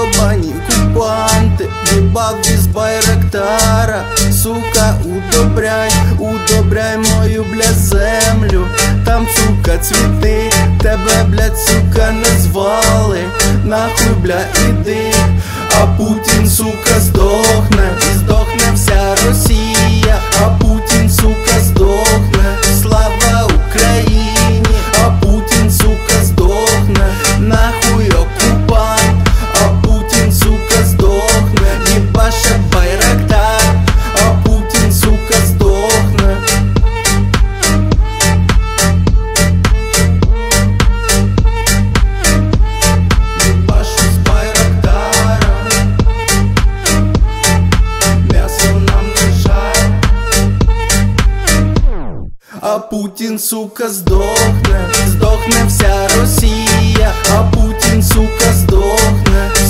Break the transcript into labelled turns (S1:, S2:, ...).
S1: йобані окупанти, їбав із Байрактара. Сука, удобряй мою, блядь, землю. Там, сука, цвіти, тебе, блядь, сука, не звали. Нахуй, бля, іди, а Путін, сука, здохне. І здохне вся Росія, а Путін, сука, здохне. Слава Україні, а Путін, сука, здохне. Нахуй окупант, а Путін, сука, здохне. Їбаше Байрактар, а Путін, сука, здохне. Їбашу з Байрактара, м'ясо нам не жаль. А Путін, сука, здохне. Здохне вся Росія, а Путін, сука, здохне.